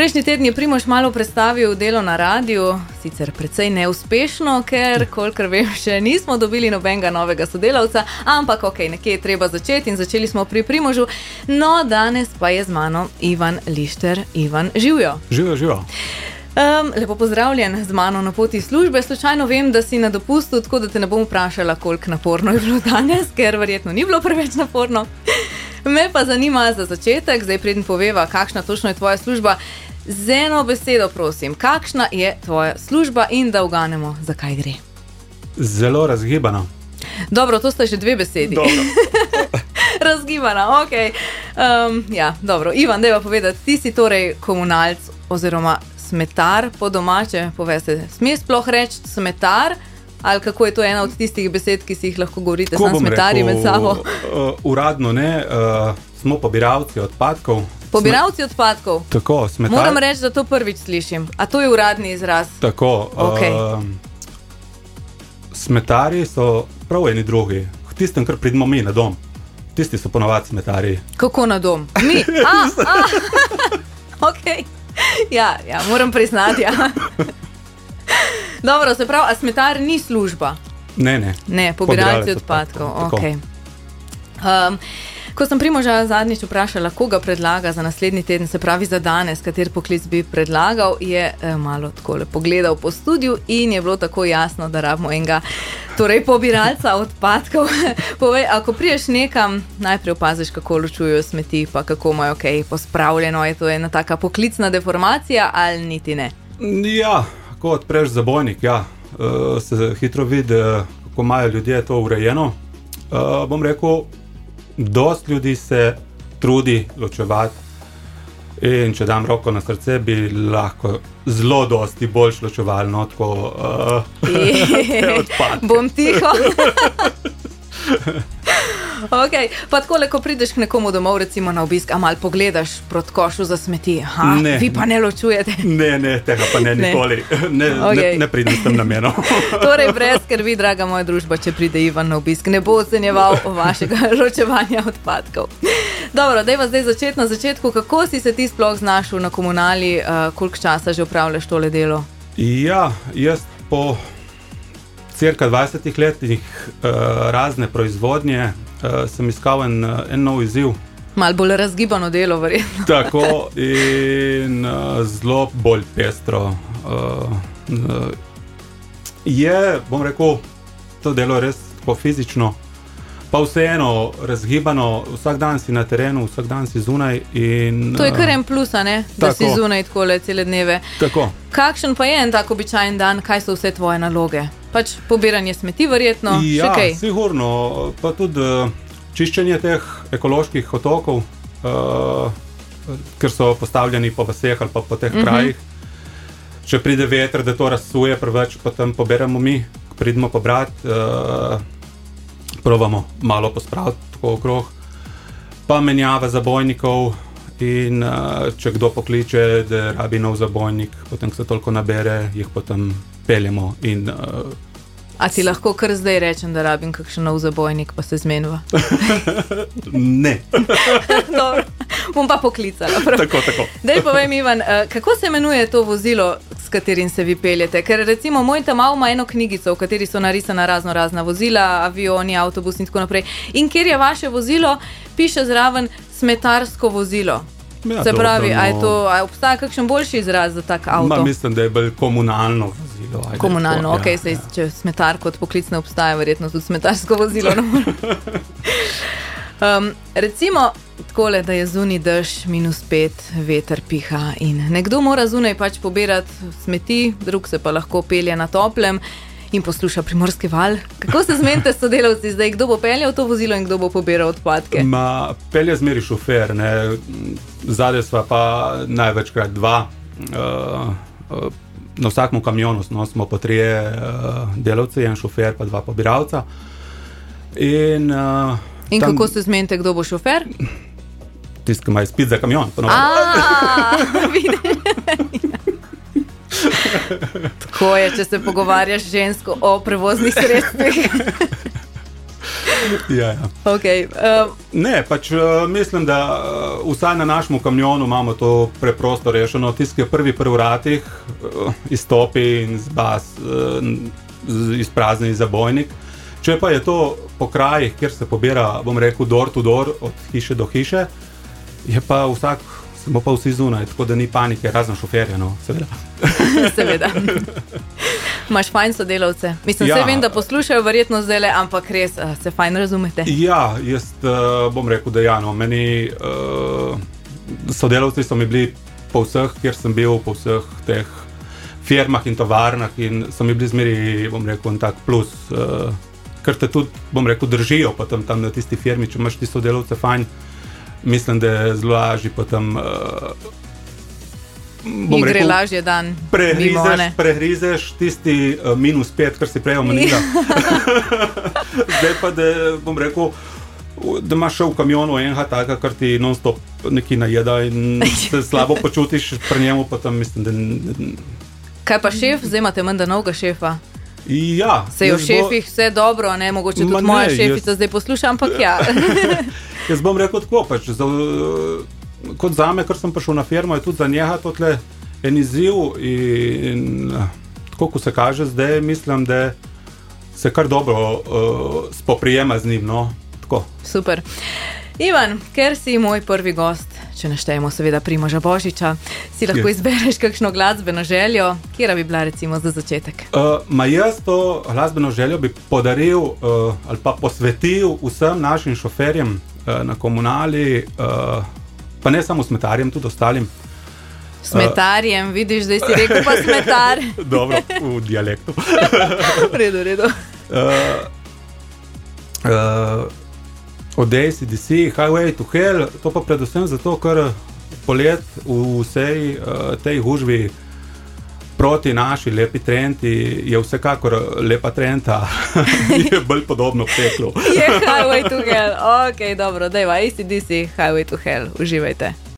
Prejšnji teden je Primož malo predstavil delo na radiju, sicer precej neuspešno, ker, kolikor vem, še nismo dobili nobenega novega sodelavca, ampak nekje je treba začeti in začeli smo pri Primožu. No, danes pa je z mano Ivan Lišter. Ivan, živjo. Živjo. Lepo pozdravljen z mano na poti službe. Slučajno vem, da si na dopustu, tako da te ne bom vprašala, koliko naporno je bilo danes, ker verjetno ni bilo preveč naporno. Me pa zanima za začetek, zdaj preden poveva, kakšna točno je tvoja služba. Z eno besedo prosim, kakšna je tvoja služba in da uganemo, zakaj gre. Zelo razgibana. Dobro, to sta že dve besedi. Razgibana, okej. Ja, dobro. Ivan, dajva povedati, ti si torej komunalc oziroma smetar po domače, poveste, sme sploh reči smetar? Ali kako je to ena od tistih besed, ki si jih lahko govorite sam smetarji med sabo? Uradno ne, smo pobiralci odpadkov. Pobiralci odpadkov? Tako, smetar. Moram reči, da to prvič slišim. A to je uradni izraz? Tako. Okay. Smetarji so prav eni drugi. V tistem, kar pridemo mi na dom. Tisti so ponovadi smetarji. Kako na dom? Mi? Okej. Ja, moram priznati, ja. Dobro, se pravi, a smetar ni služba? Ne. Ne, pobiralci odpadkov. Okay. Ko sem Primoža zadnjič vprašala, koga predlaga za naslednji teden, se pravi za danes, kater poklic bi predlagal, je malo takole pogledal po studiu in je bilo tako jasno, da rabimo enega, torej pobiralca odpadkov. Povej, ako priješ nekam, najprej opaziš, kako ločujejo smeti, pa kako imajo pospravljeno, je to ena taka poklicna deformacija ali niti ne? Ja, ko odpreš zabojnik, se hitro vidi, kako imajo ljudje to urejeno. Bom rekel, dost ljudi se trudi ločevati in če dam roko na srce, bi lahko zelo dosti boljš ločevalno tako odpadke. Bom tiho. Okay. Pa takole, ko prideš k nekomu domov, recimo na obisk, a mal pogledaš proti košu za smeti. Ne. Vi pa ne ločujete. Ne, tega pa ne nikoli. Ne pridem s tem namenom. Torej, brez skrbi, draga moja družba, če pride Ivan na obisk, ne bo ocenjeval vašega ločevanja odpadkov. Dobro, dajva zdaj začeti na začetku. Kako si se ti sploh znašel na komunali, koliko časa že opravljaš tole delo? Ja, jaz po cirka 20 letih razne proizvodnje sem iskal en nov izziv. Malo bolj razgibano delo, verjetno. Tako in zelo bolj pestro. Je, bom rekel, to delo res tako fizično, pa vseeno razgibano, vsak dan si na terenu, vsak dan si zunaj. To je kar en plus, ne? Da si zunaj takole cele dneve. Tako. Kakšen pa je en tak običajen dan, kaj so vse tvoje naloge? Pač pobiranje smeti verjetno, ja, še kaj? Sigurno, pa tudi čiščenje teh ekoloških otokov, ker so postavljeni po vaseh ali pa po teh krajih. Če pride veter, da to razsuje preveč, potem poberemo mi, pridemo pobrati, probamo malo pospraviti tako okrog, pa menjava zabojnikov in če kdo pokliče, da rabi nov zabojnik, potem se toliko nabere, jih potem peljemo in... A ti lahko kar zdaj rečem, da rabim kakšen nov zabojnik, pa se zmenva? Ne. Dobro, bom pa poklicala. Tako. Daj povem, Ivan, kako se imenuje to vozilo, s katerim se vi peljete? Ker recimo moj ta-mal ima eno knjigico, v kateri so narisana razna vozila, avioni, avtobus in tako naprej. In kjer je vaše vozilo, piše zraven smetarsko vozilo. Ja, se pravi, a obstaja kakšen boljši izraz za tak avto? Mislim, da je bolj komunalno vozilo. Komunalno, okej, če smetar kot poklic ne obstaja, verjetno tudi smetarsko vozilo. Recimo takole, da je zunaj dež, -5, veter piha in nekdo mora zunaj pač pobirati smeti, drug se pa lahko pelje na toplem in posluša Primorski val. Kako se zmenite s sodelavci zdaj, kdo bo peljal to vozilo in kdo bo pobiral odpadke? Pelje zmeri šofer, ne. Zadaj sva pa največkrat dva. Na vsakem kamionu smo po 3 delavci, en šofer pa 2 pobiralca. In kako se zmenite, kdo bo šofer? Tisti, ki ima izpit za kamion. Vidiš. Tako je, če se pogovarjaš žensko o prevoznih sredstvih. Ja. Okay, Ne, pač mislim, da vsaj na našem kamionu imamo to preprosto rešeno. Tisti, ki je prvi pri vratih, izstopi in izprazni zabojnik. Če pa je to po krajih, kjer se pobira, bom rekel, door to door, od hiše do hiše, je pa smo pa vsi zunaj, tako da ni panike, razen šoferja, no, seveda. Seveda. Imaš fajn sodelavce. Mislim, Ja. Vse vem, da poslušajo verjetno zdajle, ampak res se fajn razumete. Ja, jaz bom rekel, da ja, no, meni sodelavci so mi bili po vseh, kjer sem bil, po vseh teh firmah in tovarnah in so mi bili zmeri, bom rekel, en tak plus, ker te tudi, bom rekel, držijo potem tam na tisti firmi, če imaš ti sodelavce fajn, mislim, da je zelo lažje potem, bom Gre rekel, lažje dan. mimo, ne? prehrizeš tisti -5, kar si prej omenila. Zdaj pa, da bom rekel, da imaš še v kamionu enega taka, kar ti non-stop nekaj najeda in se slabo počutiš pri njemu, potem mislim, da... Kaj pa šef? Zdaj imate menda novega šefa. Ja. Se je o šefih vse dobro, ne? Mogoče tudi Ma ne, moja šefica zdaj posluša, ampak ja. Jaz bom rekel tako, pač, kot zame, ker sem prišel na firmo, je tudi za njega totle en izziv in tako, ko se kaže zdaj, mislim, da se kar dobro spoprijema z njim, no, tako. Super. Ivan, ker si moj prvi gost, če naštejemo seveda Primoža Božiča, si lahko izbereš kakšno glasbeno željo, kjera bi bila recimo za začetek? Jaz to glasbeno željo bi podaril ali pa posvetil vsem našim šoferjem na komunali, pa ne samo smetarjem, tudi ostalim. Smetarjem, vidiš, zdaj si rekel pa smetar. Dobro, v dialektu. V redu. Od AC/DC, Highway to Hell, to pa predvsem zato, ker polet v vsej tej gužvi proti naši lepi trenti je vsekakor lepa trenta, je bolj podobno peklu. Je Highway to Hell, ok, dobro, dajva, AC/DC, Highway to Hell, uživajte.